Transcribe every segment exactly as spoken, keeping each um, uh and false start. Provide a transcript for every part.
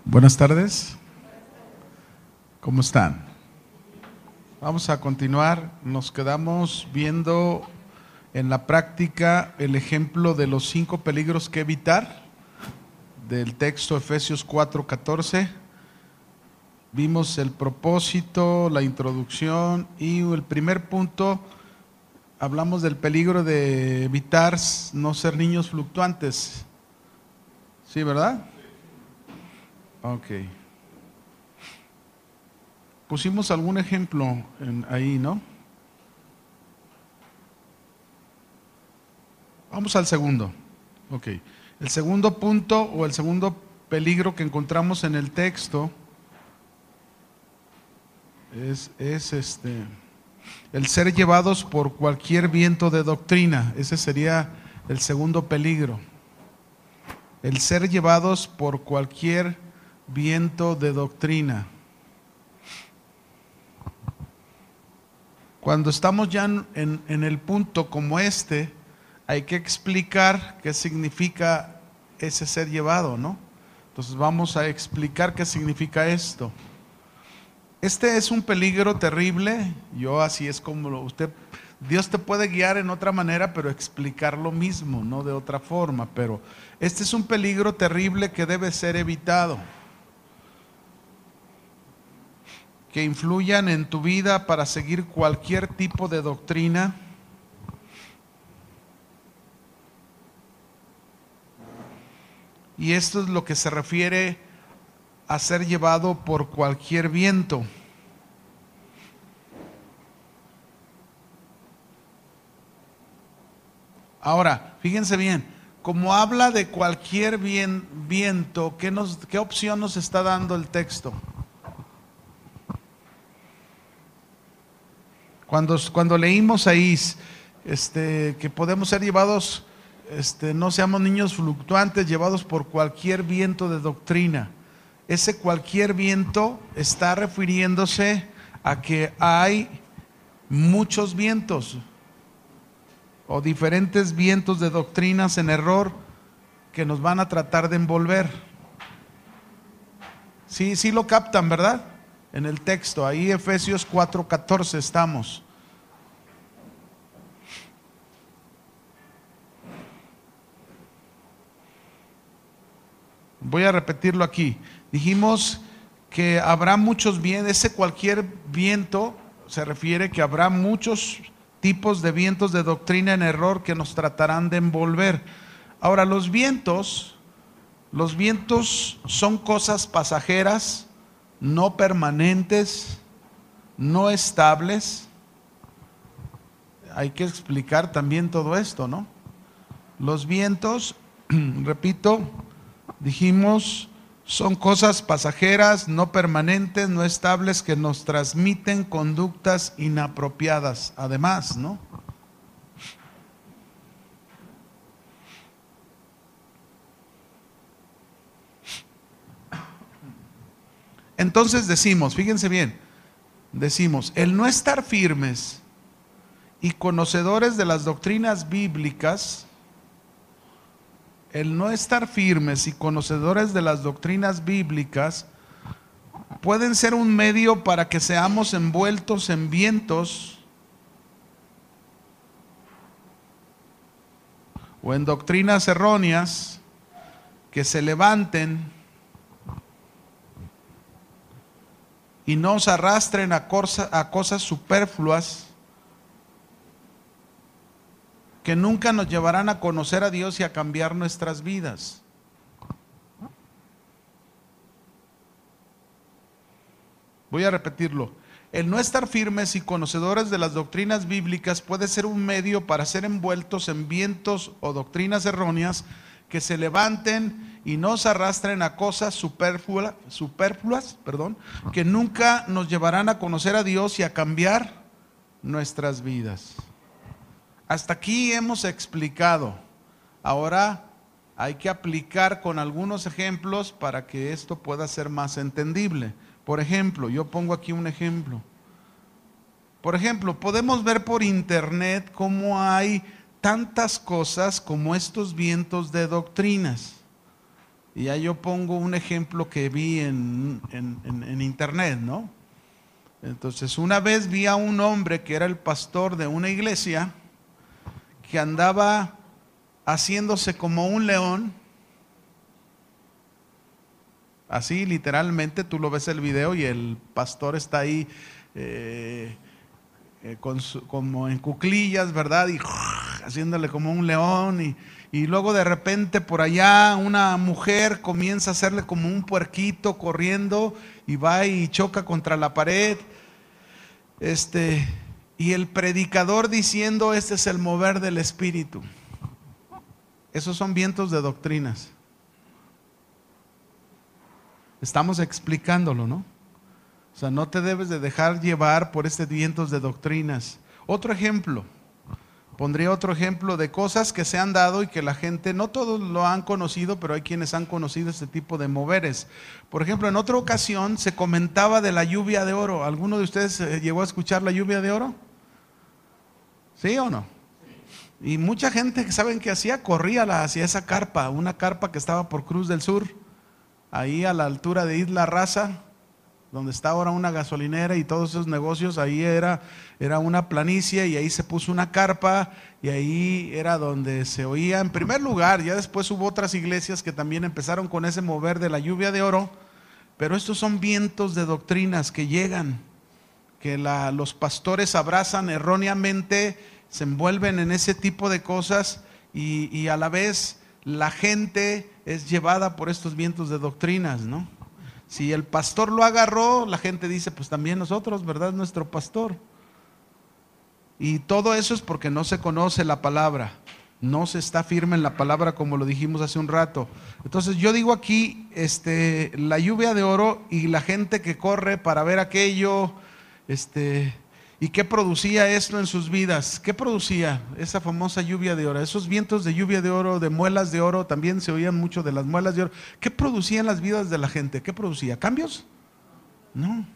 Buenas tardes. ¿Cómo están? Vamos a continuar. Nos quedamos viendo en la práctica el ejemplo de los cinco peligros que evitar del texto Efesios cuatro catorce. Vimos el propósito, la introducción y el primer punto. Hablamos del peligro de evitar no ser niños fluctuantes. ¿Sí, verdad? Ok. Pusimos algún ejemplo en, ahí, ¿no? Vamos al segundo. Ok. El segundo punto o el segundo peligro que encontramos en el texto es, es este, el ser llevados por cualquier viento de doctrina. Ese sería el segundo peligro. El ser llevados por cualquier viento de doctrina. Cuando estamos ya en, en el punto como este, hay que explicar qué significa ese ser llevado, ¿no? Entonces vamos a explicar qué significa esto. Este es un peligro terrible. Yo así es como lo, usted, Dios te puede guiar en otra manera, pero explicar lo mismo, no de otra forma. Pero este es un peligro terrible que debe ser evitado. Que influyan en tu vida para seguir cualquier tipo de doctrina. Y esto es lo que se refiere a ser llevado por cualquier viento. Ahora, fíjense bien, como habla de cualquier bien, viento, ¿qué, nos, ¿qué opción nos está dando el texto? Cuando, cuando leímos ahí este, que podemos ser llevados, este, no seamos niños fluctuantes, llevados por cualquier viento de doctrina. Ese cualquier viento está refiriéndose a que hay muchos vientos o diferentes vientos de doctrinas en error que nos van a tratar de envolver. Sí, sí lo captan, ¿verdad? En el texto, ahí Efesios cuatro catorce estamos. Voy a repetirlo aquí. Dijimos que habrá muchos vientos. Ese cualquier viento se refiere que habrá muchos tipos de vientos de doctrina en error que nos tratarán de envolver. Ahora, los vientos, los vientos son cosas pasajeras, no permanentes, no estables. Hay que explicar también todo esto, ¿no? Los vientos, repito, dijimos, son cosas pasajeras, no permanentes, no estables, que nos transmiten conductas inapropiadas, además, ¿no? Entonces decimos, fíjense bien, decimos, el no estar firmes y conocedores de las doctrinas bíblicas, el no estar firmes y conocedores de las doctrinas bíblicas pueden ser un medio para que seamos envueltos en vientos o en doctrinas erróneas que se levanten y nos arrastren a, cosa, a cosas superfluas que nunca nos llevarán a conocer a Dios y a cambiar nuestras vidas. Voy a repetirlo. El no estar firmes y conocedores de las doctrinas bíblicas puede ser un medio para ser envueltos en vientos o doctrinas erróneas que se levanten y nos arrastren a cosas superfluas, superfluas, perdón, que nunca nos llevarán a conocer a Dios y a cambiar nuestras vidas. Hasta aquí hemos explicado. Ahora hay que aplicar con algunos ejemplos para que esto pueda ser más entendible. Por ejemplo, yo pongo aquí un ejemplo. Por ejemplo, podemos ver por internet cómo hay tantas cosas como estos vientos de doctrinas. Y ya yo pongo un ejemplo que vi en, en, en, en internet, ¿no? Entonces, una vez vi a un hombre que era el pastor de una iglesia que andaba haciéndose como un león. Así literalmente, tú lo ves el video y el pastor está ahí eh, eh, con su, como en cuclillas, ¿verdad? Y haciéndole como un león y, y luego de repente por allá una mujer comienza a hacerle como un puerquito corriendo y va y choca contra la pared. Este, y el predicador diciendo: este es el mover del Espíritu. Esos son vientos de doctrinas. Estamos explicándolo, ¿no? O sea, no te debes de dejar llevar por estos vientos de doctrinas. Otro ejemplo, pondría otro ejemplo de cosas que se han dado y que la gente, no todos lo han conocido, pero hay quienes han conocido este tipo de moveres. Por ejemplo, en otra ocasión se comentaba de la lluvia de oro. ¿Alguno de ustedes llegó a escuchar la lluvia de oro? ¿Sí o no? Y mucha gente, ¿saben qué hacía? Corría hacia esa carpa, una carpa que estaba por Cruz del Sur, ahí a la altura de Isla Raza, donde está ahora una gasolinera y todos esos negocios. Ahí era, era una planicie y ahí se puso una carpa y ahí era donde se oía en primer lugar. Ya después hubo otras iglesias que también empezaron con ese mover de la lluvia de oro, pero estos son vientos de doctrinas que llegan, que la, los pastores abrazan erróneamente, se envuelven en ese tipo de cosas y, y a la vez la gente es llevada por estos vientos de doctrinas, ¿no? Si el pastor lo agarró, la gente dice: pues también nosotros, ¿verdad? Nuestro pastor. Y todo eso es porque no se conoce la palabra, no se está firme en la palabra, como lo dijimos hace un rato. Entonces yo digo aquí, este, la lluvia de oro y la gente que corre para ver aquello, este... ¿y qué producía esto en sus vidas? ¿Qué producía esa famosa lluvia de oro? Esos vientos de lluvia de oro, de muelas de oro, también se oían mucho de las muelas de oro. ¿Qué producía en las vidas de la gente? ¿Qué producía? ¿Cambios? No.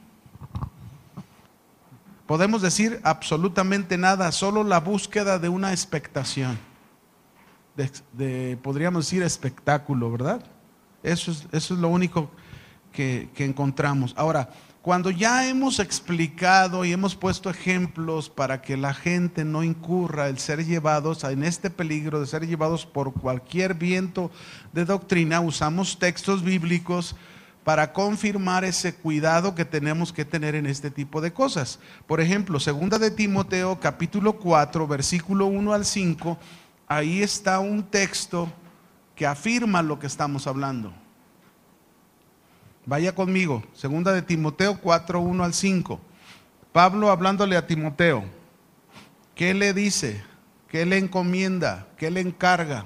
Podemos decir absolutamente nada, solo la búsqueda de una expectación. De, de, podríamos decir espectáculo, ¿verdad? Eso es, eso es lo único que, que encontramos. Ahora, cuando ya hemos explicado y hemos puesto ejemplos para que la gente no incurra el ser llevados en este peligro de ser llevados por cualquier viento de doctrina, usamos textos bíblicos para confirmar ese cuidado que tenemos que tener en este tipo de cosas. Por ejemplo, segunda de Timoteo capítulo cuatro, versículo uno al cinco, ahí está un texto que afirma lo que estamos hablando. Vaya conmigo, segunda de Timoteo cuatro, uno al cinco. Pablo hablándole a Timoteo, ¿qué le dice? ¿Qué le encomienda? ¿Qué le encarga?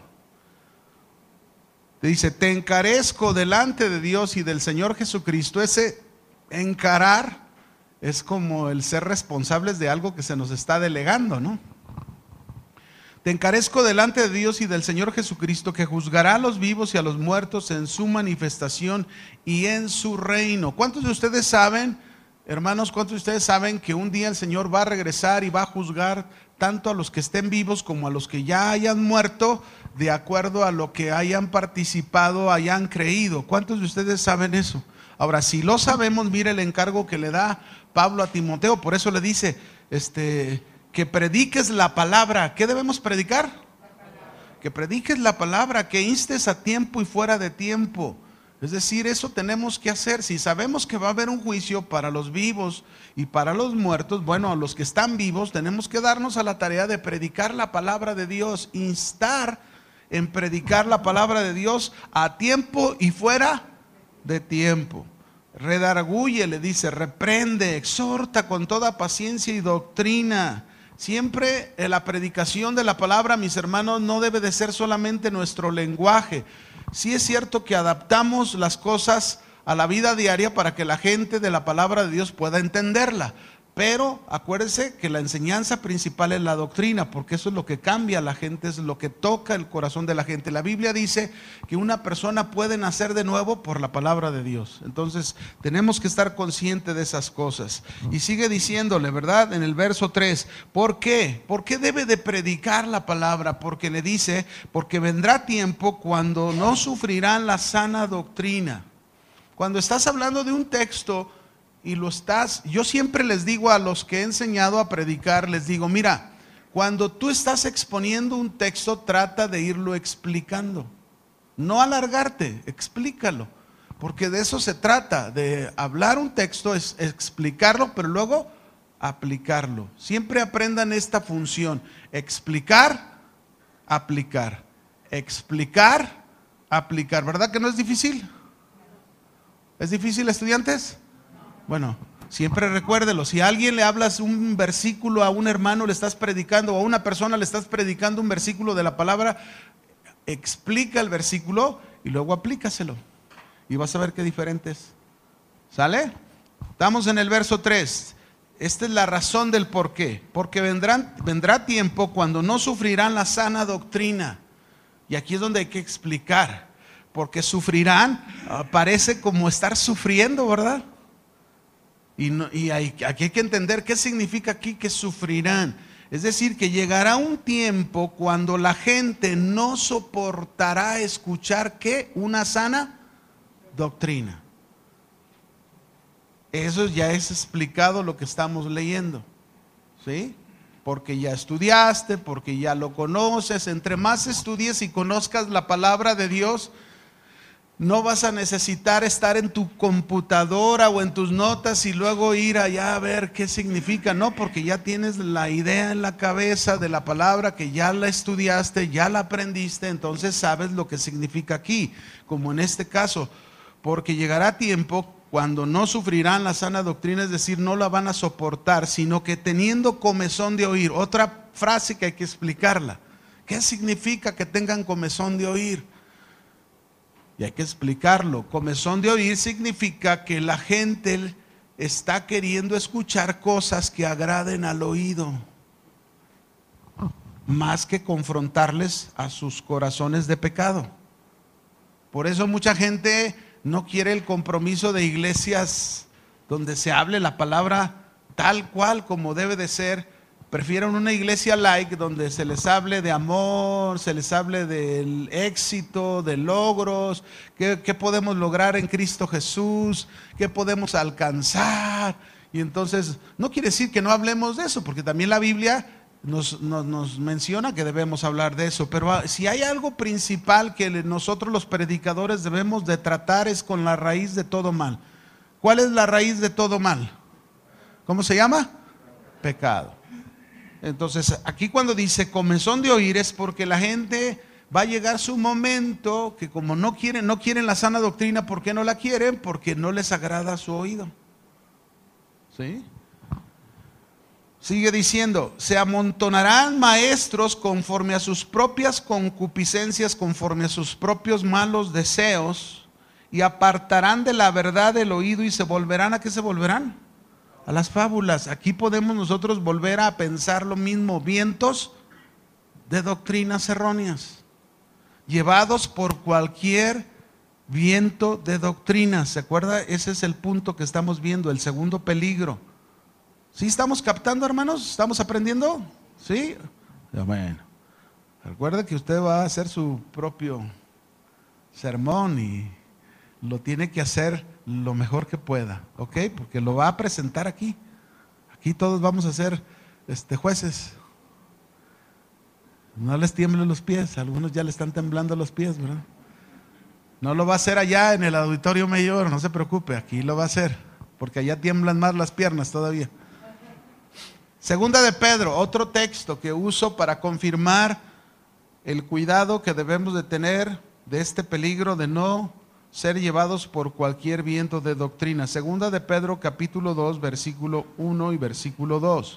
Le dice: te encarezco delante de Dios y del Señor Jesucristo. Ese encarar es como el ser responsables de algo que se nos está delegando, ¿no? Te encarezco delante de Dios y del Señor Jesucristo, que juzgará a los vivos y a los muertos en su manifestación y en su reino. ¿Cuántos de ustedes saben, hermanos, cuántos de ustedes saben que un día el Señor va a regresar y va a juzgar tanto a los que estén vivos como a los que ya hayan muerto, de acuerdo a lo que hayan participado, hayan creído? ¿Cuántos de ustedes saben eso? Ahora, si lo sabemos, mire el encargo que le da Pablo a Timoteo. Por eso le dice, este... que prediques la palabra. ¿Qué debemos predicar? Que prediques la palabra, que instes a tiempo y fuera de tiempo. Es decir, eso tenemos que hacer. Si sabemos que va a haber un juicio para los vivos y para los muertos, bueno, a los que están vivos tenemos que darnos a la tarea de predicar la palabra de Dios, instar en predicar la palabra de Dios a tiempo y fuera de tiempo. Redarguye, le dice, reprende, exhorta con toda paciencia y doctrina. Siempre la predicación de la palabra, mis hermanos, no debe de ser solamente nuestro lenguaje. Sí es cierto que adaptamos las cosas a la vida diaria para que la gente de la palabra de Dios pueda entenderla, Pero acuérdense que la enseñanza principal es la doctrina, porque eso es lo que cambia a la gente, es lo que toca el corazón de la gente. La Biblia dice que una persona puede nacer de nuevo por la palabra de Dios. Entonces tenemos que estar conscientes de esas cosas. Y sigue diciéndole, ¿verdad? En el verso tres, ¿por qué? ¿Por qué debe de predicar la palabra? Porque le dice, porque vendrá tiempo cuando no sufrirán la sana doctrina. Cuando estás hablando de un texto y lo estás, yo siempre les digo a los que he enseñado a predicar, les digo, mira, cuando tú estás exponiendo un texto, trata de irlo explicando, no alargarte, explícalo, porque de eso se trata, de hablar un texto, es explicarlo, pero luego aplicarlo. Siempre aprendan esta función, explicar, aplicar, explicar, aplicar. ¿Verdad que no es difícil? ¿Es difícil, estudiantes? Bueno, siempre recuérdelo, si a alguien le hablas un versículo, a un hermano le estás predicando, o a una persona le estás predicando un versículo de la palabra, explica el versículo y luego aplícaselo. Y vas a ver qué diferente es. ¿Sale? Estamos en el verso tres. Esta es la razón del por qué. Porque vendrán, vendrá tiempo cuando no sufrirán la sana doctrina. Y aquí es donde hay que explicar. Porque sufrirán, uh, parece como estar sufriendo, ¿verdad? Y, no, y hay, aquí hay que entender qué significa aquí que sufrirán. Es decir, que llegará un tiempo cuando la gente no soportará escuchar ¿qué? Una sana doctrina. Eso ya es explicado lo que estamos leyendo, ¿sí? Porque ya estudiaste, porque ya lo conoces. Entre más estudies y conozcas la palabra de Dios, no vas a necesitar estar en tu computadora o en tus notas y luego ir allá a ver qué significa. No, porque ya tienes la idea en la cabeza de la palabra, que ya la estudiaste, ya la aprendiste, entonces sabes lo que significa aquí. Como en este caso, porque llegará tiempo cuando no sufrirán la sana doctrina, es decir, no la van a soportar, sino que teniendo comezón de oír. Otra frase que hay que explicarla. ¿Qué significa que tengan comezón de oír? Y hay que explicarlo. Comezón de oír significa que la gente está queriendo escuchar cosas que agraden al oído, más que confrontarles a sus corazones de pecado. Por eso mucha gente no quiere el compromiso de iglesias donde se hable la palabra tal cual como debe de ser. Prefieren una iglesia like donde se les hable de amor, se les hable del éxito, de logros, qué, qué podemos lograr en Cristo Jesús, qué podemos alcanzar. Y entonces no quiere decir que no hablemos de eso, porque también la Biblia nos, nos, nos menciona que debemos hablar de eso. Pero si hay algo principal que nosotros los predicadores debemos de tratar, es con la raíz de todo mal. ¿Cuál es la raíz de todo mal? ¿Cómo se llama? Pecado. Entonces, aquí cuando dice comezón de oír, es porque la gente va a llegar su momento que como no quieren, no quieren la sana doctrina. ¿Por qué no la quieren? Porque no les agrada su oído. ¿Sí? Sigue diciendo, se amontonarán maestros conforme a sus propias concupiscencias, conforme a sus propios malos deseos, y apartarán de la verdad el oído y se volverán. ¿A qué se volverán? A las fábulas. Aquí podemos nosotros volver a pensar lo mismo, vientos de doctrinas erróneas, llevados por cualquier viento de doctrinas. ¿Se acuerda? Ese es el punto que estamos viendo, el segundo peligro. ¿Sí estamos captando, hermanos? ¿Estamos aprendiendo? ¿Sí? Bueno, recuerde que usted va a hacer su propio sermón y lo tiene que hacer lo mejor que pueda, ¿ok? Porque lo va a presentar aquí. Aquí todos vamos a ser este, jueces. No les tiemblen los pies, algunos ya le están temblando los pies, ¿verdad? No lo va a hacer allá en el auditorio mayor, no se preocupe, aquí lo va a hacer, porque allá tiemblan más las piernas todavía. Segunda de Pedro, otro texto que uso para confirmar el cuidado que debemos de tener de este peligro de no ser llevados por cualquier viento de doctrina. Segunda de Pedro capítulo dos, versículo uno y versículo dos.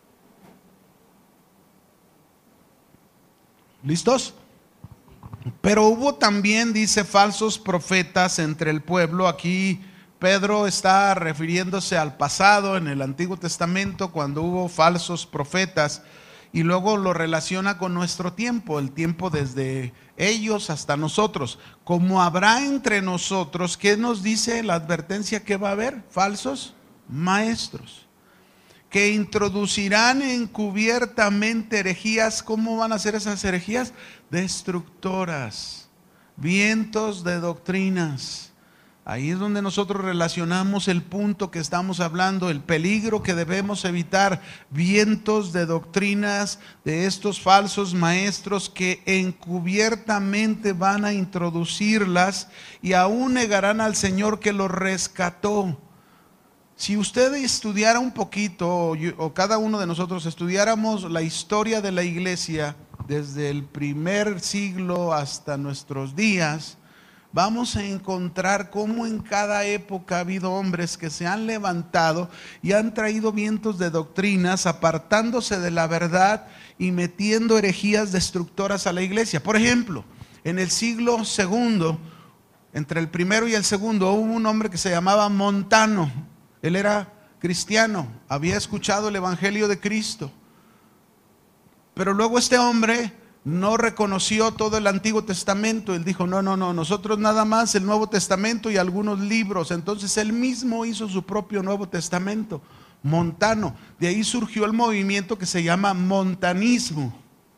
¿Listos? Pero hubo también, dice, falsos profetas entre el pueblo. Aquí Pedro está refiriéndose al pasado en el Antiguo Testamento cuando hubo falsos profetas y luego lo relaciona con nuestro tiempo, el tiempo desde ellos hasta nosotros. Como habrá entre nosotros, ¿qué nos dice la advertencia que va a haber? Falsos maestros, que introducirán encubiertamente herejías. ¿Cómo van a ser esas herejías? Destructoras, vientos de doctrinas. Ahí es donde nosotros relacionamos el punto que estamos hablando, el peligro que debemos evitar, vientos de doctrinas de estos falsos maestros que encubiertamente van a introducirlas y aún negarán al Señor que los rescató. Si usted estudiara un poquito, o, yo, o cada uno de nosotros estudiáramos la historia de la iglesia desde el primer siglo hasta nuestros días, vamos a encontrar cómo en cada época ha habido hombres que se han levantado y han traído vientos de doctrinas, apartándose de la verdad y metiendo herejías destructoras a la iglesia. Por ejemplo, en el siglo segundo, entre el primero y el segundo, hubo un hombre que se llamaba Montano. Él era cristiano, había escuchado el evangelio de Cristo, pero luego este hombre no reconoció todo el Antiguo Testamento. Él dijo, no, no, no, nosotros nada más el Nuevo Testamento y algunos libros. Entonces él mismo hizo su propio Nuevo Testamento, Montano. De ahí surgió el movimiento que se llama montanismo.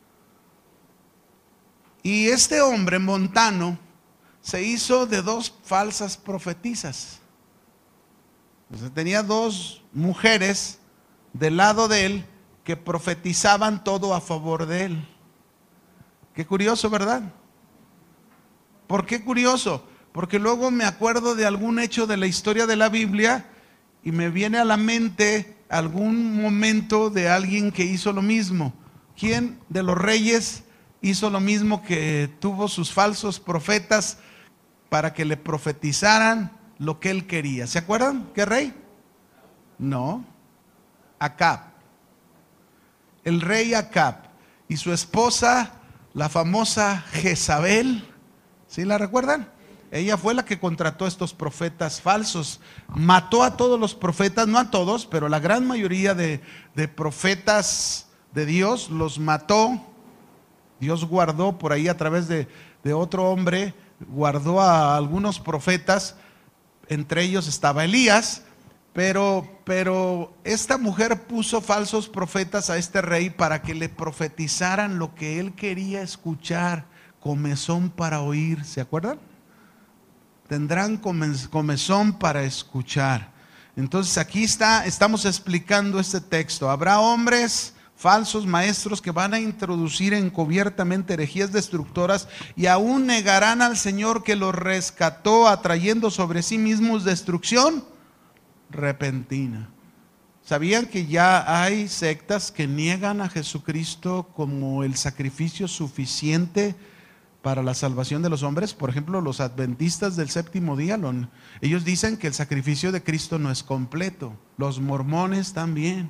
Y este hombre, Montano, se hizo de dos falsas profetisas. O sea, tenía dos mujeres del lado de él que profetizaban todo a favor de él. Qué curioso, ¿verdad? ¿Por qué curioso? Porque luego me acuerdo de algún hecho de la historia de la Biblia y me viene a la mente algún momento de alguien que hizo lo mismo. ¿Quién de los reyes hizo lo mismo, que tuvo sus falsos profetas para que le profetizaran lo que él quería? ¿Se acuerdan? ¿Qué rey? No, Acab. El rey Acab y su esposa, la famosa Jezabel. ¿Sí la recuerdan? Ella fue la que contrató a estos profetas falsos. Mató a todos los profetas, no a todos, pero la gran mayoría de, de profetas de Dios los mató. Dios guardó por ahí a través de, de otro hombre, guardó a algunos profetas. Entre ellos estaba Elías, pero, pero esta mujer puso falsos profetas a este rey para que le profetizaran lo que él quería escuchar. Comezón para oír, ¿se acuerdan? Tendrán comezón para escuchar. Entonces aquí está, estamos explicando este texto. Habrá hombres falsos maestros que van a introducir encubiertamente herejías destructoras y aún negarán al Señor que los rescató, atrayendo sobre sí mismos destrucción repentina. ¿Sabían que ya hay sectas que niegan a Jesucristo como el sacrificio suficiente para la salvación de los hombres? Por ejemplo, los adventistas del séptimo día, ellos dicen que el sacrificio de Cristo no es completo. Los mormones también.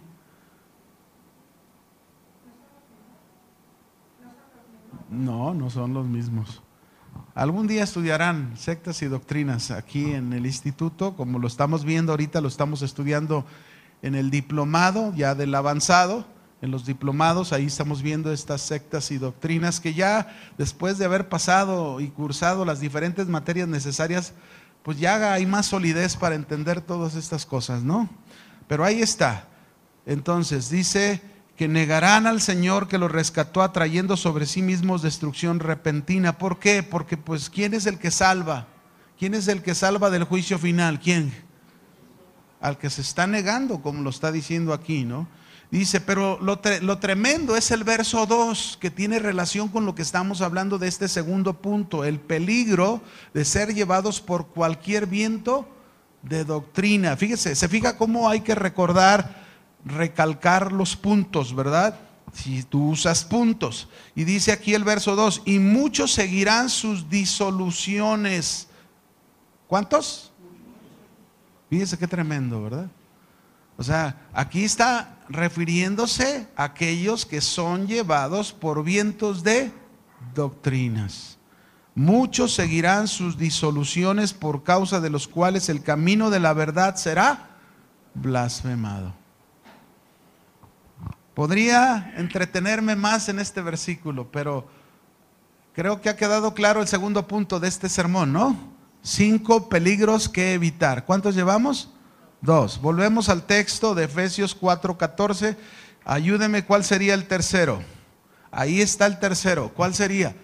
No, no son los mismos. Algún día estudiarán sectas y doctrinas aquí en el instituto, como lo estamos viendo ahorita, lo estamos estudiando en el diplomado ya del avanzado. En los diplomados ahí estamos viendo estas sectas y doctrinas que ya después de haber pasado y cursado las diferentes materias necesarias, pues ya hay más solidez para entender todas estas cosas, ¿no? Pero ahí está. Entonces dice que negarán al Señor que los rescató, atrayendo sobre sí mismos destrucción repentina. ¿Por qué? Porque pues ¿quién es el que salva? ¿Quién es el que salva del juicio final? ¿Quién? Al que se está negando, como lo está diciendo aquí, ¿no? Dice, pero lo, tre lo tremendo es el verso dos, que tiene relación con lo que estamos hablando de este segundo punto, el peligro de ser llevados por cualquier viento de doctrina. Fíjese, se fija cómo hay que recordar, recalcar los puntos, ¿verdad? Si tú usas puntos. Y dice aquí el verso dos, y muchos seguirán sus disoluciones. ¿Cuántos? Fíjese qué tremendo, ¿verdad? O sea, aquí está refiriéndose a aquellos que son llevados por vientos de doctrinas. Muchos seguirán sus disoluciones, por causa de los cuales el camino de la verdad será blasfemado. Podría entretenerme más en este versículo, pero creo que ha quedado claro el segundo punto de este sermón, ¿no? Cinco peligros que evitar. ¿Cuántos llevamos? Dos. Volvemos al texto de Efesios cuatro catorce. Ayúdeme, ¿cuál sería el tercero? Ahí está el tercero. ¿Cuál sería?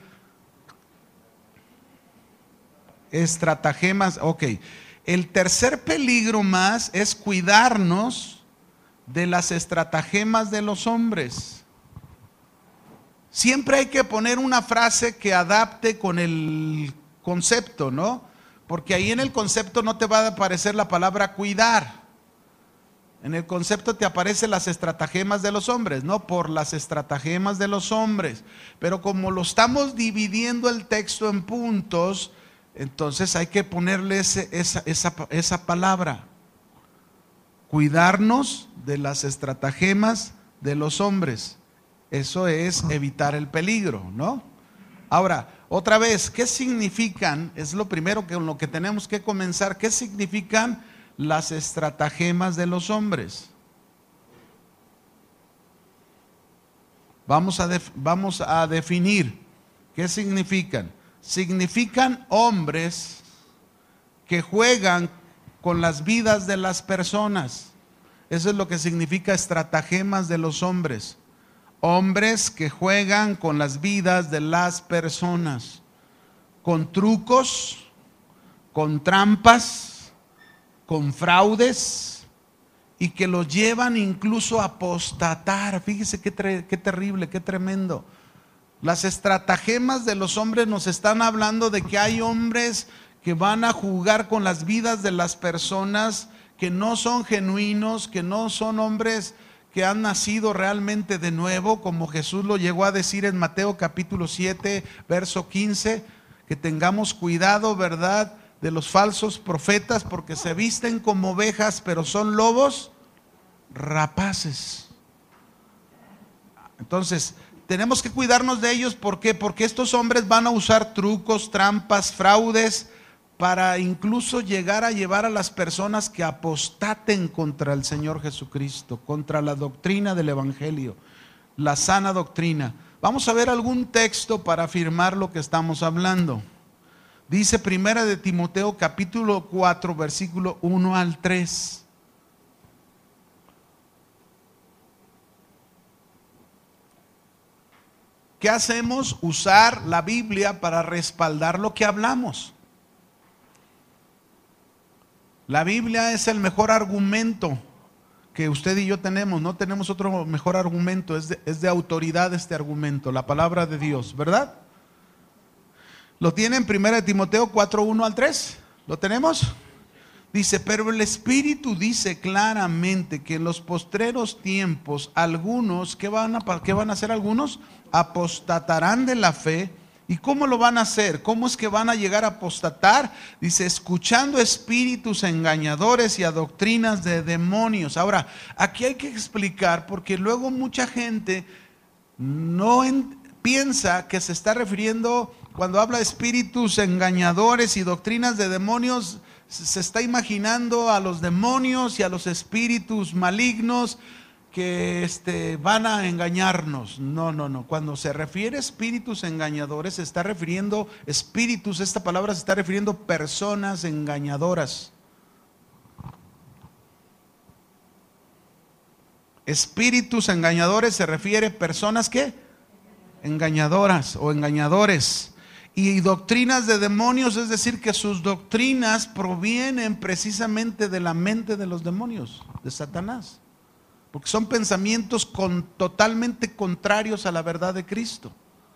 Estratagemas. Ok. El tercer peligro más es cuidarnos de las estratagemas de los hombres. Siempre hay que poner una frase que adapte con el concepto, ¿no? Porque ahí en el concepto no te va a aparecer la palabra cuidar. En el concepto te aparecen las estratagemas de los hombres, ¿no? Por las estratagemas de los hombres. Pero como lo estamos dividiendo el texto en puntos, entonces hay que ponerle ese, esa, esa, esa palabra. Cuidarnos de las estratagemas de los hombres. Eso es evitar el peligro, ¿no? Ahora, otra vez, ¿qué significan? Es lo primero con lo que tenemos que comenzar. ¿Qué significan las estratagemas de los hombres? Vamos a, def- vamos a definir qué significan. Significan hombres que juegan con las vidas de las personas. Eso es lo que significa estratagemas de los hombres. Hombres que juegan con las vidas de las personas, con trucos, con trampas, con fraudes, y que los llevan incluso a apostatar. Fíjese qué, tre- qué terrible, qué tremendo. Las estratagemas de los hombres nos están hablando de que hay hombres que van a jugar con las vidas de las personas, que no son genuinos, que no son hombres que han nacido realmente de nuevo, como Jesús lo llegó a decir en Mateo capítulo siete, verso quince, que tengamos cuidado, ¿verdad?, de los falsos profetas, porque se visten como ovejas, pero son lobos rapaces. Entonces, tenemos que cuidarnos de ellos. ¿Por qué? Porque estos hombres van a usar trucos, trampas, fraudes, para incluso llegar a llevar a las personas que apostaten contra el Señor Jesucristo, contra la doctrina del Evangelio, la sana doctrina. Vamos a ver algún texto para afirmar lo que estamos hablando. Dice Primera de Timoteo capítulo cuatro, versículo uno al tres. ¿Qué hacemos? Usar la Biblia para respaldar lo que hablamos. La Biblia es el mejor argumento que usted y yo tenemos. No tenemos otro mejor argumento. Es de, es de autoridad este argumento, la palabra de Dios, ¿verdad? ¿Lo tiene en Primera de Timoteo cuatro, uno al tres? ¿Lo tenemos? Dice, pero el Espíritu dice claramente que en los postreros tiempos algunos, ¿qué van a, qué van a hacer algunos? Apostatarán de la fe. ¿Y cómo lo van a hacer? ¿Cómo es que van a llegar a apostatar? Dice, escuchando espíritus engañadores y a doctrinas de demonios. Ahora, aquí hay que explicar, porque luego mucha gente no en, piensa que se está refiriendo, cuando habla de espíritus engañadores y doctrinas de demonios, se está imaginando a los demonios y a los espíritus malignos que este, van a engañarnos. No, no, no. Cuando se refiere a espíritus engañadores, se está refiriendo, espíritus, esta palabra se está refiriendo a personas engañadoras. Espíritus engañadores se refiere a personas que engañadoras o engañadores. Y doctrinas de demonios, es decir, que sus doctrinas provienen precisamente de la mente de los demonios, de Satanás. Porque son pensamientos con, totalmente contrarios a la verdad de Cristo.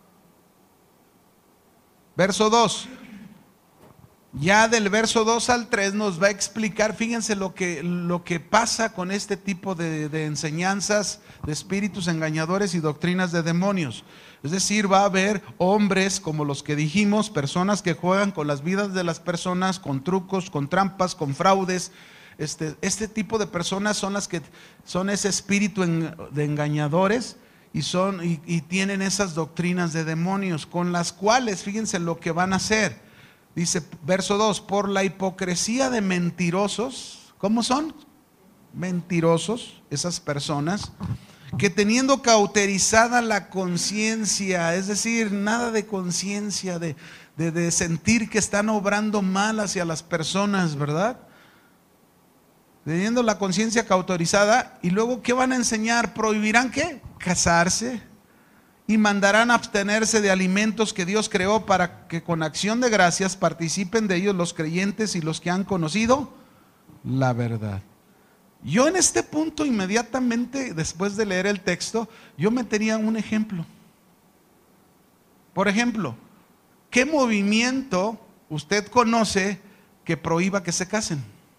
Verso dos. Ya del verso dos al tres nos va a explicar, fíjense lo que, lo que pasa con este tipo de, de enseñanzas de espíritus engañadores y doctrinas de demonios. Es decir, va a haber hombres como los que dijimos, personas que juegan con las vidas de las personas, con trucos, con trampas, con fraudes. Este, este tipo de personas son las que son ese espíritu en, de engañadores, y, son, y, y tienen esas doctrinas de demonios, con las cuales, fíjense lo que van a hacer. Dice, verso dos, por la hipocresía de mentirosos. ¿Cómo son? Mentirosos, esas personas, que teniendo cauterizada la conciencia, es decir, nada de conciencia, de, de, de sentir que están obrando mal hacia las personas, ¿verdad? Teniendo la conciencia cauterizada, y luego ¿qué van a enseñar? ¿Prohibirán qué? Casarse, y mandarán abstenerse de alimentos que Dios creó para que con acción de gracias participen de ellos los creyentes y los que han conocido la verdad. Yo en este punto, inmediatamente después de leer el texto, yo metería un ejemplo. Por ejemplo, ¿qué movimiento usted conoce que prohíba que se casen?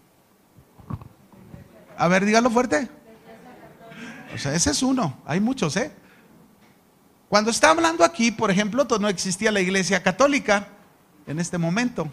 A ver, dígalo fuerte. O sea, ese es uno, hay muchos, ¿eh? Cuando está hablando aquí, por ejemplo, no existía la Iglesia Católica en este momento.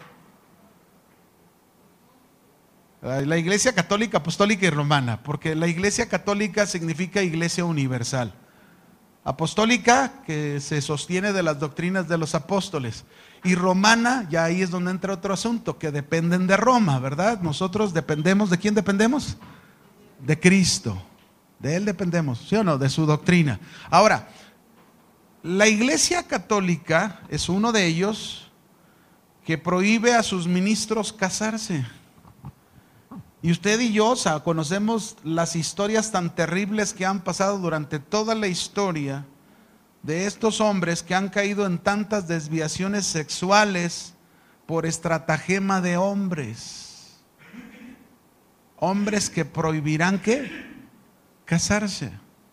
La Iglesia Católica, Apostólica y Romana, porque la Iglesia Católica significa Iglesia Universal. Apostólica, que se sostiene de las doctrinas de los apóstoles. Y romana, ya ahí es donde entra otro asunto, que dependen de Roma, ¿verdad? Nosotros dependemos, ¿de quién dependemos? De Cristo. De Él dependemos, ¿sí o no? De su doctrina. Ahora, la Iglesia Católica es uno de ellos que prohíbe a sus ministros casarse. Y usted y yo, o sea, conocemos las historias tan terribles que han pasado durante toda la historia de estos hombres que han caído en tantas desviaciones sexuales por estratagema de hombres. Hombres que prohibirán ¿qué? Casarse.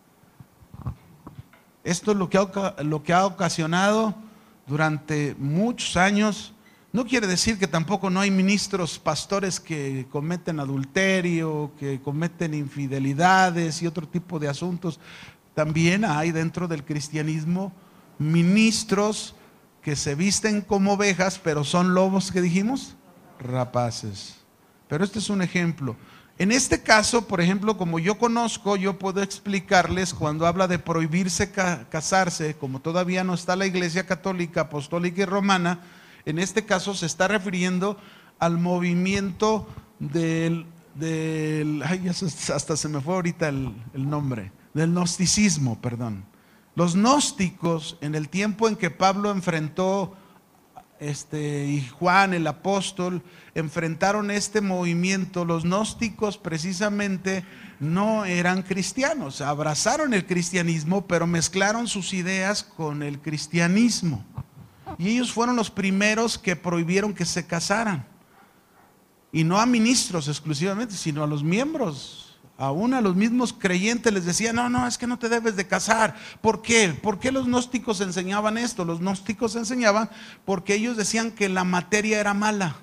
Esto es lo que ha, lo que ha ocasionado durante muchos años. No quiere decir que tampoco no hay ministros, pastores que cometen adulterio, que cometen infidelidades y otro tipo de asuntos. También hay dentro del cristianismo ministros que se visten como ovejas, pero son lobos, ¿qué dijimos? Rapaces. Pero este es un ejemplo. En este caso, por ejemplo, como yo conozco, yo puedo explicarles cuando habla de prohibirse ca- casarse, como todavía no está la Iglesia Católica, Apostólica y Romana. En este caso se está refiriendo al movimiento del, del ay, hasta se me fue ahorita el, el nombre, del gnosticismo, perdón. Los gnósticos, en el tiempo en que Pablo enfrentó, este, y Juan el apóstol, enfrentaron este movimiento, los gnósticos precisamente no eran cristianos, abrazaron el cristianismo, pero mezclaron sus ideas con el cristianismo. Y ellos fueron los primeros que prohibieron que se casaran. Y no a ministros exclusivamente, sino a los miembros. Aún a los mismos creyentes les decían, no, no, es que no te debes de casar. ¿Por qué? ¿Por qué los gnósticos enseñaban esto? Los gnósticos enseñaban porque ellos decían que la materia era mala.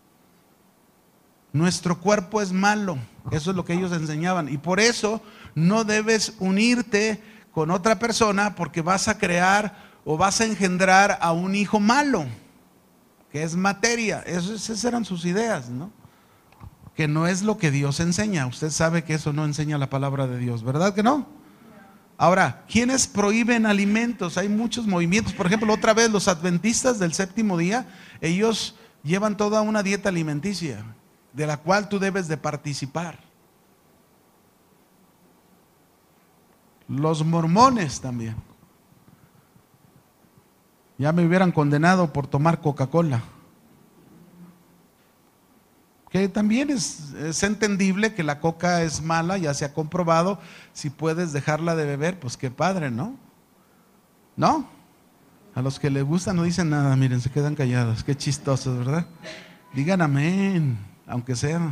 Nuestro cuerpo es malo. Eso es lo que ellos enseñaban. Y por eso no debes unirte con otra persona porque vas a crear o vas a engendrar a un hijo malo, que es materia. Esas eran sus ideas, ¿no? Que no es lo que Dios enseña. Usted sabe que eso no enseña la palabra de Dios, ¿verdad que no? Ahora, ¿quiénes prohíben alimentos? Hay muchos movimientos. Por ejemplo, otra vez los adventistas del séptimo día, ellos llevan toda una dieta alimenticia, de la cual tú debes de participar. Los mormones también. Ya me hubieran condenado por tomar Coca-Cola. Que también es, es entendible que la coca es mala, ya se ha comprobado. Si puedes dejarla de beber, pues qué padre, ¿no? ¿No? A los que les gusta no dicen nada, miren, se quedan callados. Qué chistosos, ¿verdad? Digan amén, aunque sea.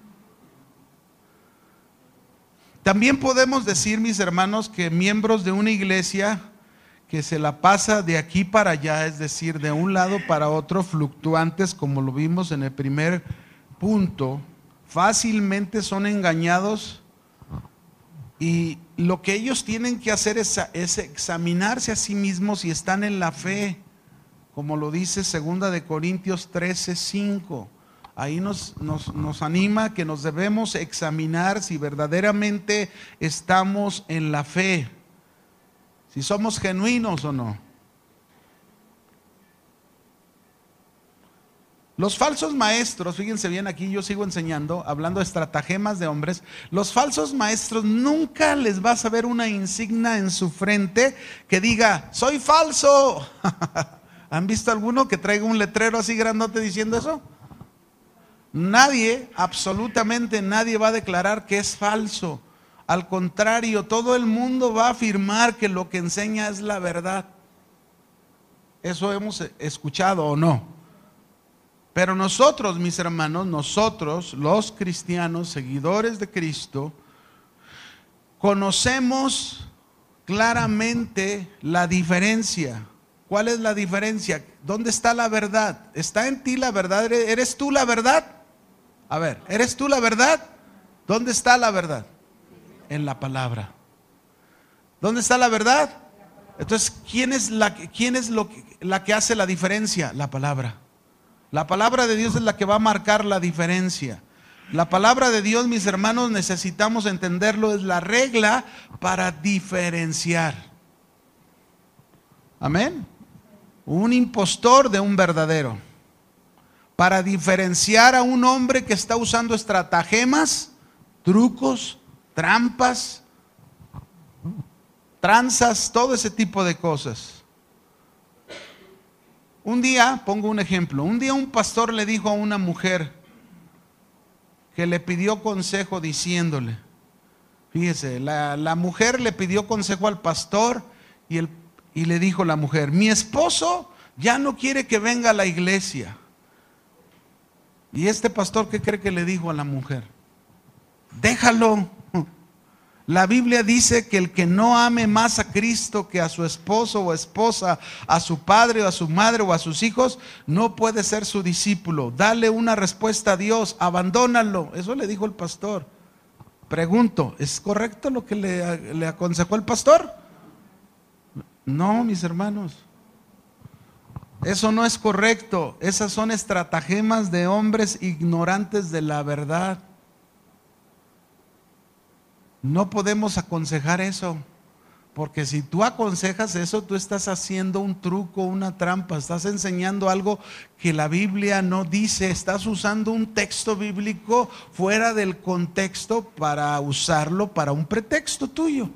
También podemos decir, mis hermanos, que miembros de una iglesia que se la pasa de aquí para allá, es decir, de un lado para otro, fluctuantes, como lo vimos en el primer punto, fácilmente son engañados, y lo que ellos tienen que hacer es, es examinarse a sí mismos si están en la fe, como lo dice segunda de Corintios trece, cinco. Ahí nos, nos, nos anima que nos debemos examinar si verdaderamente estamos en la fe. Si somos genuinos o no. Los falsos maestros, fíjense bien aquí, yo sigo enseñando, hablando de estratagemas de hombres. Los falsos maestros nunca les vas a ver una insignia en su frente que diga, soy falso. ¿Han visto alguno que traiga un letrero así grandote diciendo eso? Nadie, absolutamente nadie va a declarar que es falso. Al contrario, todo el mundo va a afirmar que lo que enseña es la verdad. Eso hemos escuchado o no. Pero nosotros, mis hermanos, nosotros, los cristianos, seguidores de Cristo, conocemos claramente la diferencia. ¿Cuál es la diferencia? ¿Dónde está la verdad? ¿Está en ti la verdad? ¿Eres tú la verdad? A ver, ¿eres tú la verdad? ¿Dónde está la verdad? En la palabra. ¿Dónde está la verdad? Entonces, ¿quién es la, quién es lo, la que hace la diferencia? La palabra. La palabra de Dios es la que va a marcar la diferencia. La palabra de Dios, mis hermanos, necesitamos entenderlo, es la regla para diferenciar. Amén. Un impostor de un verdadero. Para diferenciar a un hombre que está usando estratagemas, trucos, trampas, tranzas, todo ese tipo de cosas. Un día, pongo un ejemplo, un día un pastor le dijo a una mujer que le pidió consejo diciéndole, fíjese, la, la mujer le pidió consejo al pastor y, el, y le dijo la mujer, mi esposo ya no quiere que venga a la iglesia. Y este pastor, ¿qué cree que le dijo a la mujer? Déjalo. La Biblia dice que el que no ame más a Cristo que a su esposo o esposa, a su padre o a su madre o a sus hijos, no puede ser su discípulo. Dale una respuesta a Dios, abandónalo. Eso le dijo el pastor. Pregunto, ¿es correcto lo que le, le aconsejó el pastor? No, mis hermanos. Eso no es correcto. Esas son estratagemas de hombres ignorantes de la verdad. No podemos aconsejar eso, porque si tú aconsejas eso, tú estás haciendo un truco, una trampa, estás enseñando algo que la Biblia no dice, estás usando un texto bíblico fuera del contexto para usarlo para un pretexto tuyo.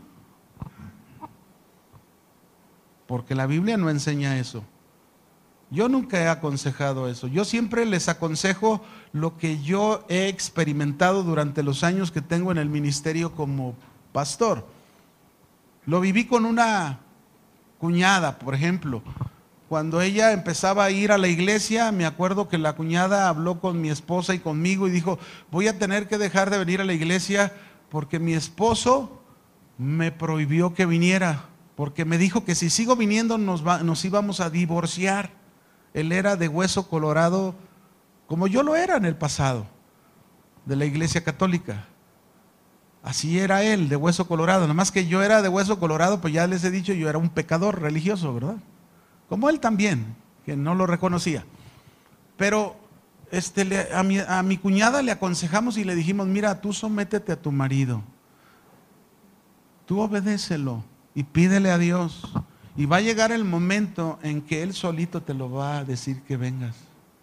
Porque la Biblia no enseña eso. Yo nunca he aconsejado eso. Yo siempre les aconsejo lo que yo he experimentado durante los años que tengo en el ministerio como pastor. Lo viví con una cuñada, por ejemplo. Cuando ella empezaba a ir a la iglesia, me acuerdo que la cuñada habló con mi esposa y conmigo y dijo, voy a tener que dejar de venir a la iglesia porque mi esposo me prohibió que viniera. Porque me dijo que si sigo viniendo nos, va, nos íbamos a divorciar. Él era de hueso colorado, como yo lo era en el pasado, de la iglesia católica. Así era él, de hueso colorado. Nada más que yo era de hueso colorado, pues ya les he dicho, yo era un pecador religioso, ¿verdad? Como él también, que no lo reconocía. Pero este, le, a, mi, a mi cuñada le aconsejamos y le dijimos, mira, tú sométete a tu marido. Tú obedécelo y pídele a Dios. Y va a llegar el momento en que Él solito te lo va a decir que vengas.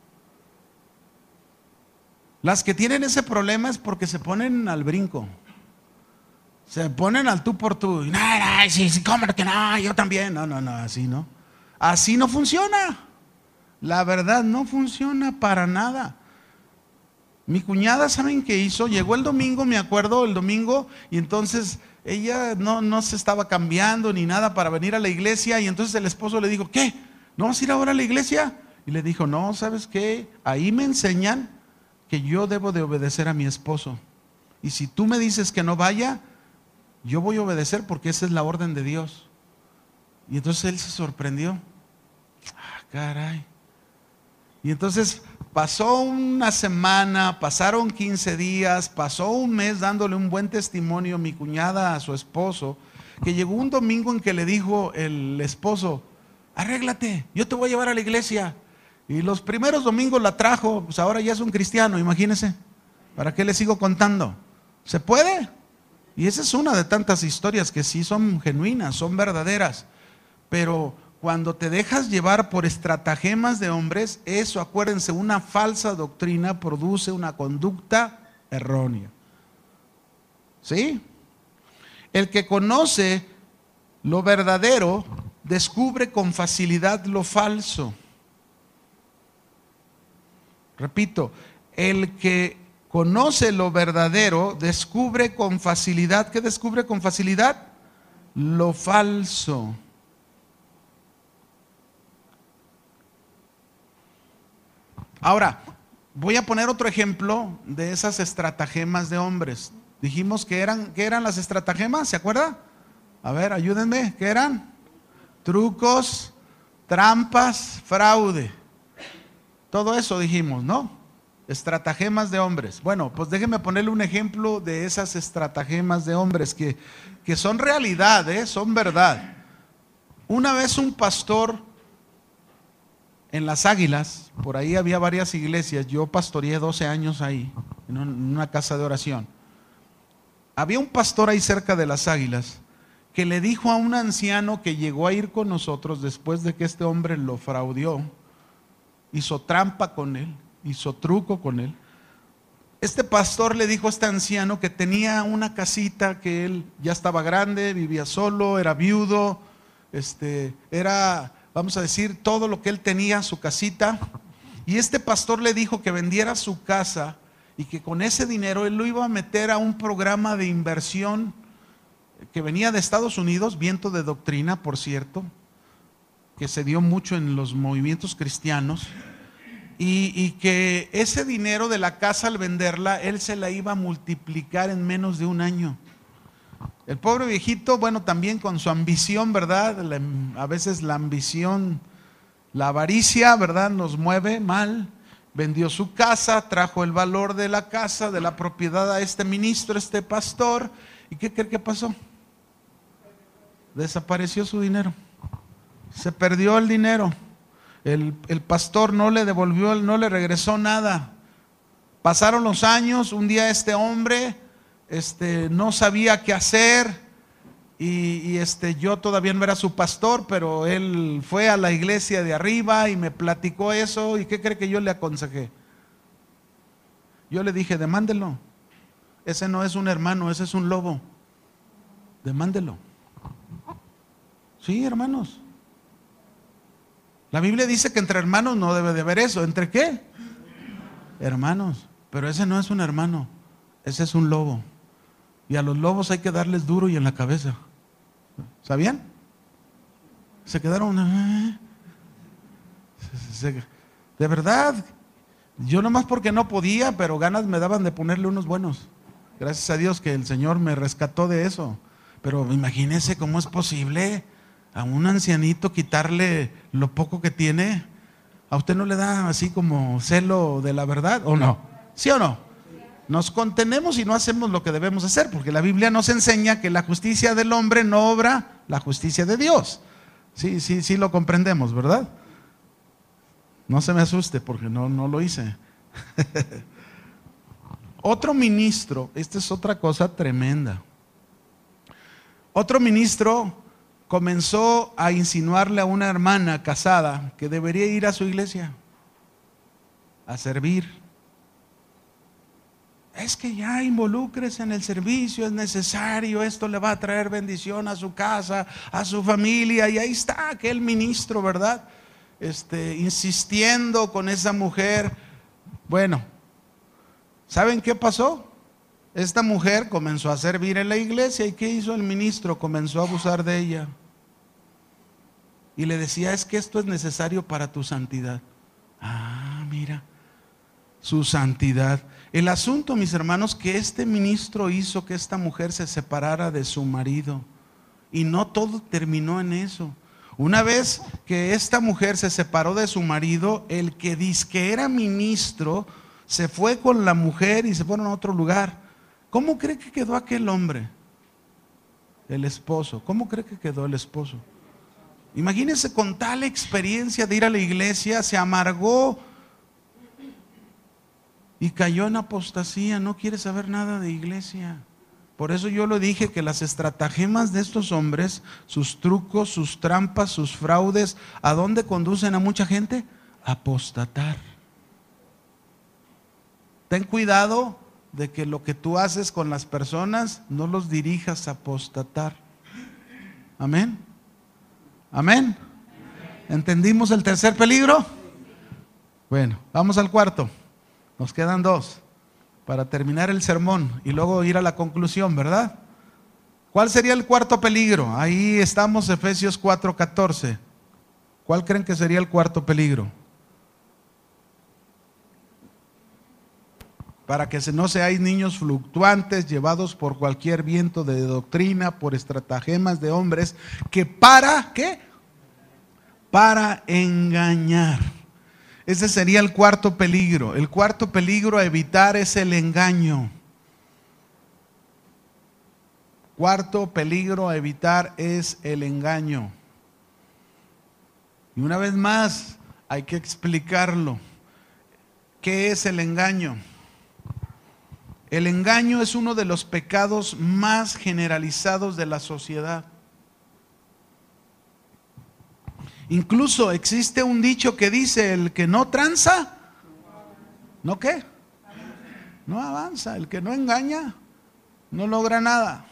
Las que tienen ese problema es porque se ponen al brinco. Se ponen al tú por tú. No, no, sí, sí, ¿cómo que no? Yo también. No, no, no, así no. Así no funciona. La verdad no funciona para nada. Mi cuñada, ¿saben qué hizo? Llegó el domingo, me acuerdo, el domingo, y entonces ella no, no se estaba cambiando ni nada para venir a la iglesia, y entonces el esposo le dijo, ¿qué? ¿No vas a ir ahora a la iglesia? Y le dijo, no, ¿sabes qué? Ahí me enseñan que yo debo de obedecer a mi esposo. Y si tú me dices que no vaya, yo voy a obedecer porque esa es la orden de Dios. Y entonces él se sorprendió. Ah, caray. Y entonces pasó una semana, pasaron quince días, pasó un mes dándole un buen testimonio mi cuñada a su esposo, que llegó un domingo en que le dijo el esposo, arréglate, yo te voy a llevar a la iglesia. Y los primeros domingos la trajo, pues ahora ya es un cristiano, imagínense. ¿Para qué le sigo contando? ¿Se puede? Y esa es una de tantas historias que sí son genuinas, son verdaderas. Pero cuando te dejas llevar por estratagemas de hombres, eso, acuérdense, una falsa doctrina produce una conducta errónea. ¿Sí? El que conoce lo verdadero descubre con facilidad lo falso. Repito, el que conoce lo verdadero descubre con facilidad. ¿Qué descubre con facilidad? Lo falso. Ahora, voy a poner otro ejemplo de esas estratagemas de hombres. Dijimos que eran, ¿qué eran las estratagemas? ¿Se acuerda? A ver, ayúdenme. ¿Qué eran? Trucos, trampas, fraude. Todo eso dijimos, ¿no? Estratagemas de hombres. Bueno, pues déjenme ponerle un ejemplo de esas estratagemas de hombres que, que son realidad, ¿eh? Son verdad. Una vez un pastor en Las Águilas, por ahí había varias iglesias, yo pastoreé doce años ahí, en una casa de oración. Había un pastor ahí cerca de Las Águilas que le dijo a un anciano que llegó a ir con nosotros después de que este hombre lo fraudió, hizo trampa con él, hizo truco con él. Este pastor le dijo a este anciano que tenía una casita, que él ya estaba grande, vivía solo, era viudo, este, era, vamos a decir, todo lo que él tenía, su casita. Y este pastor le dijo que vendiera su casa y que con ese dinero él lo iba a meter a un programa de inversión que venía de Estados Unidos, viento de doctrina, por cierto, que se dio mucho en los movimientos cristianos, y, y que ese dinero de la casa al venderla, él se la iba a multiplicar en menos de un año. El pobre viejito, bueno, también con su ambición, ¿verdad? La, a veces la ambición, la avaricia, ¿verdad?, nos mueve mal. Vendió su casa, trajo el valor de la casa, de la propiedad a este ministro, este pastor. ¿Y qué cree que pasó? Desapareció su dinero. Se perdió el dinero. El, el pastor no le devolvió, no le regresó nada. Pasaron los años, un día este hombre este, no sabía qué hacer. Y, y este, yo todavía no era su pastor, pero él fue a la iglesia de arriba y me platicó eso. ¿Y qué cree que yo le aconsejé? Yo le dije, demándelo. Ese no es un hermano, ese es un lobo. Demándelo. Sí, hermanos. La Biblia dice que entre hermanos no debe de haber eso. ¿Entre qué? Hermanos. Pero ese no es un hermano, ese es un lobo. Y a los lobos hay que darles duro y en la cabeza. ¿Sabían? Se quedaron. ¿eh? Se, se, de verdad, yo nomás porque no podía, pero ganas me daban de ponerle unos buenos. Gracias a Dios que el Señor me rescató de eso. Pero imagínense cómo es posible a un ancianito quitarle lo poco que tiene. ¿A usted no le da así como celo de la verdad o no? ¿Sí o no? Nos contenemos y no hacemos lo que debemos hacer, porque la Biblia nos enseña que la justicia del hombre no obra la justicia de Dios. Sí, sí, sí lo comprendemos, ¿verdad? No se me asuste porque no, no lo hice. Otro ministro, esta es otra cosa tremenda. Otro ministro comenzó a insinuarle a una hermana casada que debería ir a su iglesia a servir. Es que ya involúcrese en el servicio, es necesario, esto le va a traer bendición a su casa, a su familia. Y ahí está aquel ministro, ¿verdad? Este, insistiendo con esa mujer. Bueno, ¿saben qué pasó? Esta mujer comenzó a servir en la iglesia. ¿Y qué hizo el ministro? Comenzó a abusar de ella. Y le decía, es que esto es necesario para tu santidad. Ah, mira, su santidad. El asunto, mis hermanos, que este ministro hizo que esta mujer se separara de su marido. Y no todo terminó en eso. Una vez que esta mujer se separó de su marido, el que dice que era ministro se fue con la mujer y se fueron a otro lugar. ¿Cómo cree que quedó aquel hombre? El esposo. ¿Cómo cree que quedó el esposo? Imagínense, con tal experiencia de ir a la iglesia, se amargó y cayó en apostasía. No quiere saber nada de iglesia Por eso yo lo dije, que las estratagemas de estos hombres, sus trucos, sus trampas, sus fraudes, ¿a dónde conducen a mucha gente? A apostatar. Ten cuidado de que lo que tú haces con las personas no los dirijas a apostatar. Amén. Amén. ¿Entendimos el tercer peligro? Bueno, vamos al cuarto. Nos quedan dos para terminar el sermón y luego ir a la conclusión, ¿verdad? ¿Cuál sería el cuarto peligro? Ahí estamos, Efesios cuatro catorce. ¿Cuál creen que sería el cuarto peligro? Para que no seáis niños fluctuantes, llevados por cualquier viento de doctrina, por estratagemas de hombres, que para, ¿qué? Para engañar. Ese sería el cuarto peligro. El cuarto peligro a evitar es el engaño. Cuarto peligro a evitar es el engaño. Y una vez más, hay que explicarlo. ¿Qué es el engaño? El engaño es uno de los pecados más generalizados de la sociedad. Incluso existe un dicho que dice: el que no tranza, ¿no qué? No avanza. El que no engaña, no logra nada.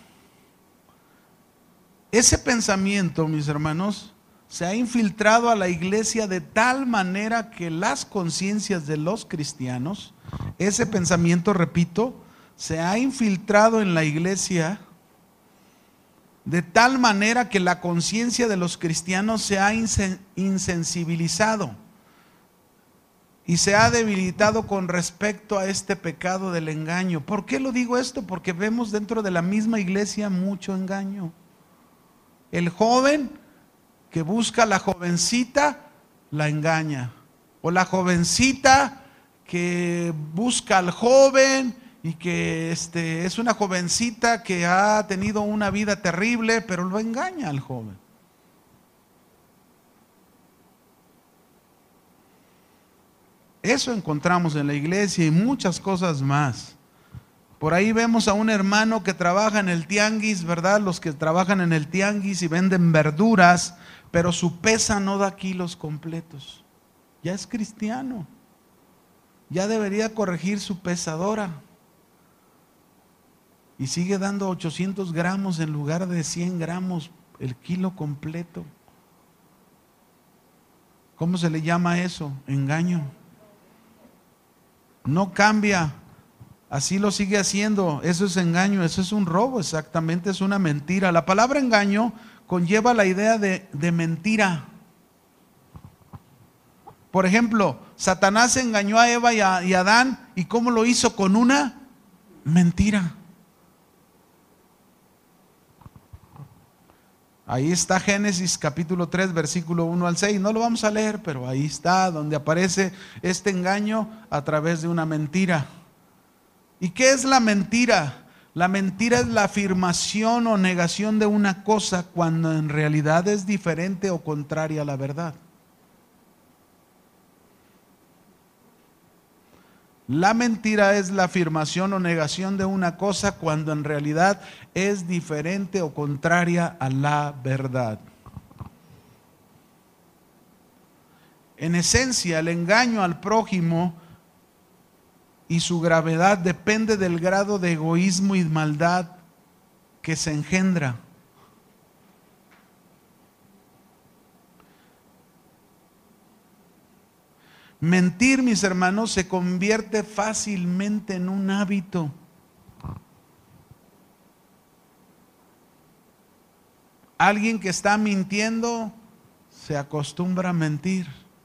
Ese pensamiento, mis hermanos, se ha infiltrado a la iglesia de tal manera que las conciencias de los cristianos, ese pensamiento, repito, se ha infiltrado en la iglesia de tal manera que la conciencia de los cristianos se ha insensibilizado y se ha debilitado con respecto a este pecado del engaño. ¿Por qué lo digo esto? Porque vemos dentro de la misma iglesia mucho engaño. El joven que busca a la jovencita, la engaña. O la jovencita que busca al joven y que este, es una jovencita que ha tenido una vida terrible, pero lo engaña al joven. Eso encontramos en la iglesia y muchas cosas más. Por ahí vemos a un hermano que trabaja en el tianguis, ¿verdad? Los que trabajan en el tianguis y venden verduras, pero su pesa no da kilos completos. Ya es cristiano. Ya debería corregir su pesadora. Y sigue dando ochocientos gramos en lugar de cien gramos el kilo completo. ¿Cómo se le llama eso? Engaño. No cambia. Así lo sigue haciendo. Eso es engaño, eso es un robo, exactamente, es una mentira. La palabra engaño conlleva la idea de, de mentira. Por ejemplo, Satanás engañó a Eva y a, y a Adán. ¿Y cómo lo hizo? Con una mentira. Ahí está Génesis capítulo tres, versículo uno al seis. No lo vamos a leer, pero ahí está donde aparece este engaño a través de una mentira. ¿Y qué es la mentira? La mentira es la afirmación o negación de una cosa cuando en realidad es diferente o contraria a la verdad. La mentira es la afirmación o negación de una cosa cuando en realidad es diferente o contraria a la verdad. En esencia, el engaño al prójimo y su gravedad depende del grado de egoísmo y maldad que se engendra. Mentir, mis hermanos, se convierte fácilmente en un hábito. Alguien que está mintiendo se acostumbra a mentir.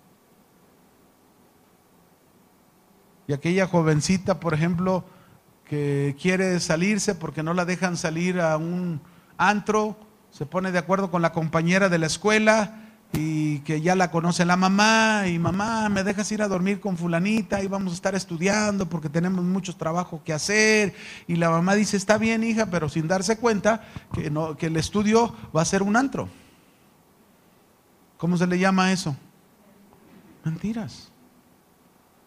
Y aquella jovencita, por ejemplo, que quiere salirse porque no la dejan salir a un antro, se pone de acuerdo con la compañera de la escuela y que ya la conoce la mamá, y mamá, ¿me dejas ir a dormir con fulanita? Y vamos a estar estudiando porque tenemos mucho trabajo que hacer. Y la mamá dice, está bien, hija, pero sin darse cuenta que, no, que el estudio va a ser un antro. ¿Cómo se le llama eso? Mentiras.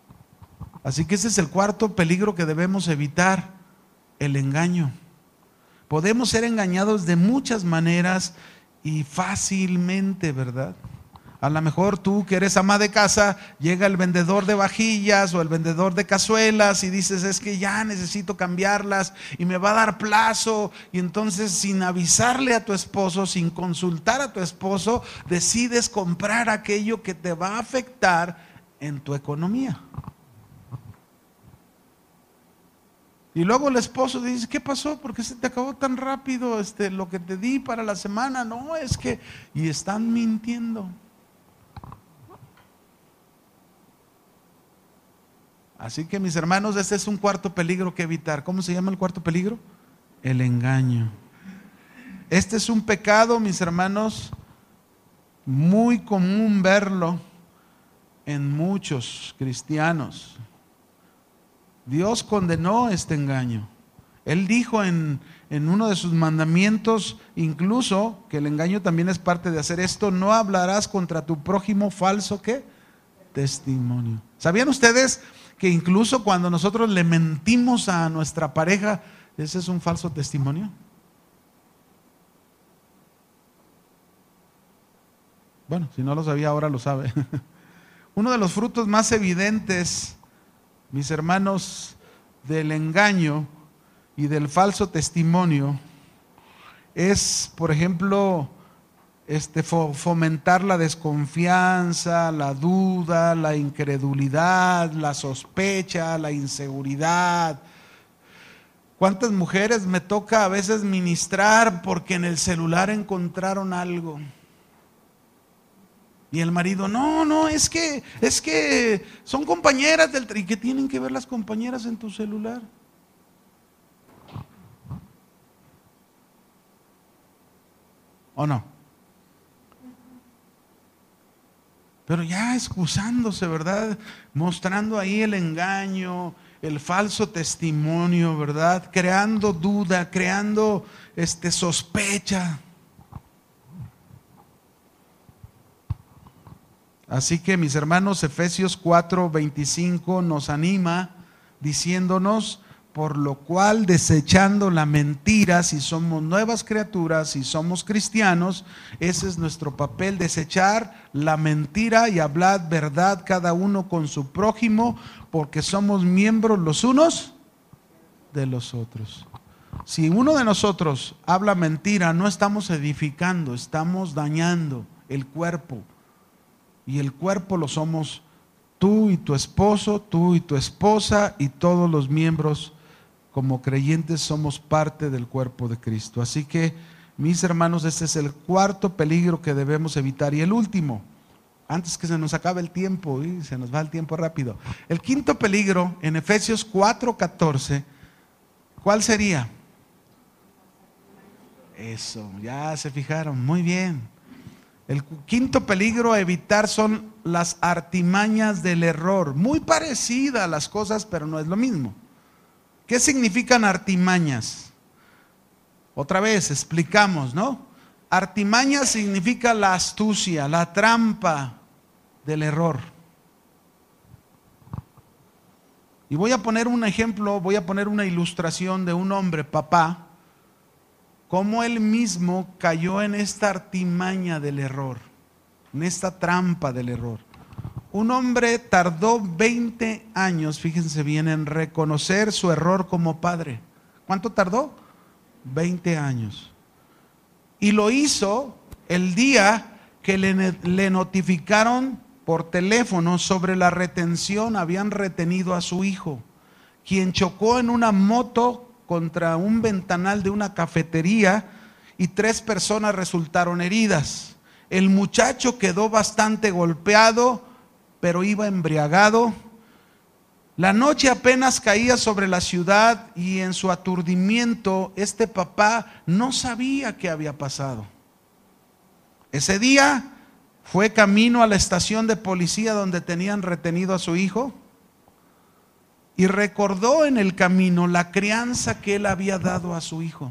Así que ese es el cuarto peligro que debemos evitar, el engaño. Podemos ser engañados de muchas maneras y fácilmente, ¿verdad? A lo mejor tú que eres ama de casa, llega el vendedor de vajillas o el vendedor de cazuelas y dices, es que ya necesito cambiarlas y me va a dar plazo. Y entonces, sin avisarle a tu esposo, sin consultar a tu esposo, decides comprar aquello que te va a afectar en tu economía. Y luego el esposo dice, ¿qué pasó? ¿Por qué se te acabó tan rápido este, lo que te di para la semana? No, es que... Y están mintiendo. Así que, mis hermanos, este es un cuarto peligro que evitar. ¿Cómo se llama el cuarto peligro? El engaño. Este es un pecado, mis hermanos, muy común verlo en muchos cristianos. Dios condenó este engaño. Él dijo en, en uno de sus mandamientos, incluso, que el engaño también es parte de hacer esto: no hablarás contra tu prójimo falso, ¿qué? Testimonio. ¿Sabían ustedes que incluso cuando nosotros le mentimos a nuestra pareja, ese es un falso testimonio? Bueno, si no lo sabía, ahora lo sabe. Uno de los frutos más evidentes, mis hermanos, del engaño y del falso testimonio es, por ejemplo, este, fomentar la desconfianza, la duda, la incredulidad, la sospecha, la inseguridad. ¿Cuántas mujeres me toca a veces ministrar porque en el celular encontraron algo? Y el marido, no, no, es que, es que son compañeras del... ¿Y qué tienen que ver las compañeras en tu celular? ¿O no? Pero ya excusándose, ¿verdad? Mostrando ahí el engaño, el falso testimonio, ¿verdad? Creando duda, creando este, sospecha. Así que, mis hermanos, Efesios cuatro veinticinco nos anima diciéndonos: por lo cual, desechando la mentira, si somos nuevas criaturas, si somos cristianos, ese es nuestro papel, desechar la mentira y hablar verdad cada uno con su prójimo, porque somos miembros los unos de los otros. Si uno de nosotros habla mentira, no estamos edificando, estamos dañando el cuerpo. Y el cuerpo lo somos tú y tu esposo, tú y tu esposa y todos los miembros. Como creyentes somos parte del cuerpo de Cristo. Así que, mis hermanos, este es el cuarto peligro que debemos evitar. Y el último, antes que se nos acabe el tiempo, y se nos va el tiempo rápido. El quinto peligro, en Efesios cuatro catorce, ¿cuál sería? Eso, ya se fijaron, muy bien. El quinto peligro a evitar son las artimañas del error. Muy parecida a las cosas, pero no es lo mismo. ¿Qué significan artimañas? Otra vez, explicamos, ¿no? Artimaña significa la astucia, la trampa del error. Y voy a poner un ejemplo, voy a poner una ilustración de un hombre, papá, cómo él mismo cayó en esta artimaña del error, en esta trampa del error. Un hombre tardó veinte años, fíjense bien, en reconocer su error como padre. ¿Cuánto tardó? veinte años. Y lo hizo el día que le, le notificaron por teléfono sobre la retención. Habían retenido a su hijo, quien chocó en una moto contra un ventanal de una cafetería y tres personas resultaron heridas. El muchacho quedó bastante golpeado, pero iba embriagado. La noche apenas caía sobre la ciudad y en su aturdimiento este papá no sabía qué había pasado. Ese día fue camino a la estación de policía donde tenían retenido a su hijo y recordó en el camino la crianza que él había dado a su hijo.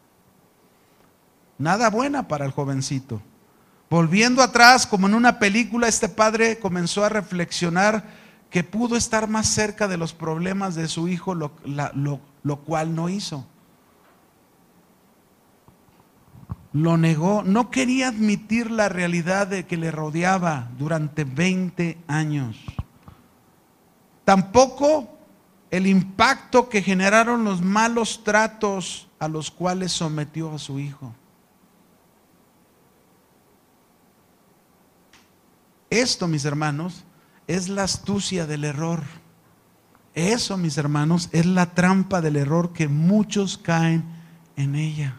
Nada buena para el jovencito. Volviendo atrás, como en una película, este padre comenzó a reflexionar que pudo estar más cerca de los problemas de su hijo, lo, la, lo, lo cual no hizo. Lo negó, no quería admitir la realidad de que le rodeaba durante veinte años. Tampoco el impacto que generaron los malos tratos a los cuales sometió a su hijo. Esto, mis hermanos, es la astucia del error. Eso, mis hermanos, es la trampa del error que muchos caen en ella.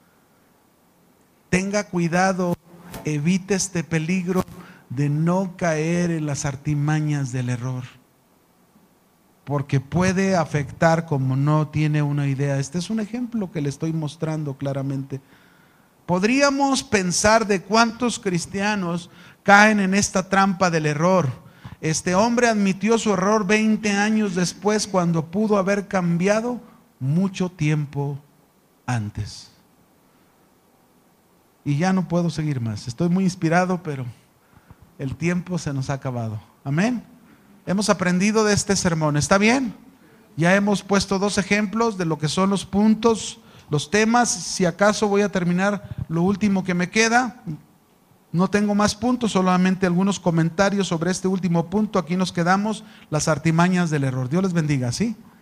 Tenga cuidado, evite este peligro de no caer en las artimañas del error, porque puede afectar como no tiene una idea. Este es un ejemplo que le estoy mostrando claramente. Podríamos pensar de cuántos cristianos caen en esta trampa del error. Este hombre admitió su error veinte años después, cuando pudo haber cambiado mucho tiempo antes. Y ya no puedo seguir más. Estoy muy inspirado, pero el tiempo se nos ha acabado. Amén. Hemos aprendido de este sermón. ¿Está bien? Ya hemos puesto dos ejemplos de lo que son los puntos, los temas. Si acaso voy a terminar lo último que me queda. No tengo más puntos, solamente algunos comentarios sobre este último punto. Aquí nos quedamos, las artimañas del error. Dios les bendiga, ¿sí?